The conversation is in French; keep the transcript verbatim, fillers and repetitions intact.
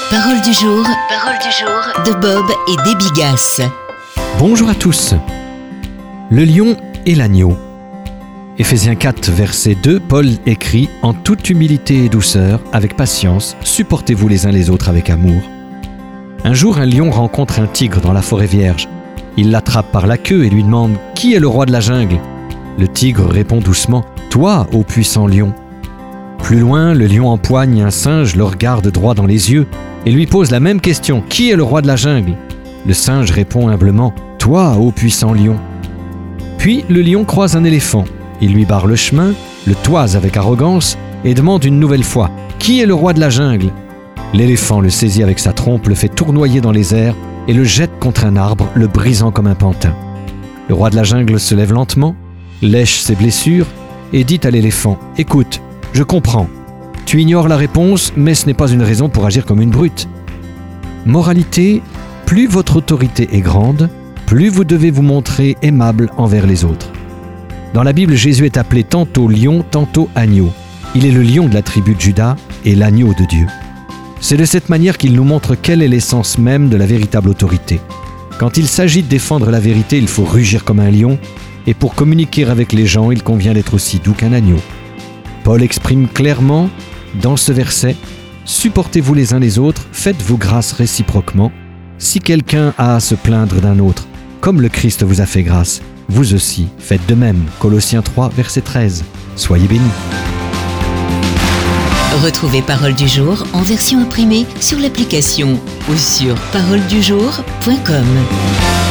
Parole du jour, parole du jour de Bob et Debbie Gass. Bonjour à tous. Le lion et l'agneau. Éphésiens quatre, verset deux, Paul écrit « En toute humilité et douceur, avec patience, supportez-vous les uns les autres avec amour. » Un jour, un lion rencontre un tigre dans la forêt vierge. Il l'attrape par la queue et lui demande « Qui est le roi de la jungle ?» Le tigre répond doucement « Toi, ô puissant lion !» Plus loin, le lion empoigne un singe, le regarde droit dans les yeux et lui pose la même question « Qui est le roi de la jungle ?» Le singe répond humblement « Toi, ô puissant lion !» Puis le lion croise un éléphant. Il lui barre le chemin, le toise avec arrogance et demande une nouvelle fois « Qui est le roi de la jungle ?» L'éléphant le saisit avec sa trompe, le fait tournoyer dans les airs et le jette contre un arbre, le brisant comme un pantin. Le roi de la jungle se lève lentement, lèche ses blessures et dit à l'éléphant « Écoute, je comprends. Tu ignores la réponse, mais ce n'est pas une raison pour agir comme une brute. » Moralité, plus votre autorité est grande, plus vous devez vous montrer aimable envers les autres. Dans la Bible, Jésus est appelé tantôt lion, tantôt agneau. Il est le lion de la tribu de Juda et l'agneau de Dieu. C'est de cette manière qu'il nous montre quelle est l'essence même de la véritable autorité. Quand il s'agit de défendre la vérité, il faut rugir comme un lion, et pour communiquer avec les gens, il convient d'être aussi doux qu'un agneau. Paul exprime clairement, dans ce verset, « Supportez-vous les uns les autres, faites-vous grâce réciproquement. Si quelqu'un a à se plaindre d'un autre, comme le Christ vous a fait grâce, vous aussi faites de même. » Colossiens trois, verset treize. Soyez bénis. Retrouvez Parole du jour en version imprimée sur l'application ou sur parole du jour point com.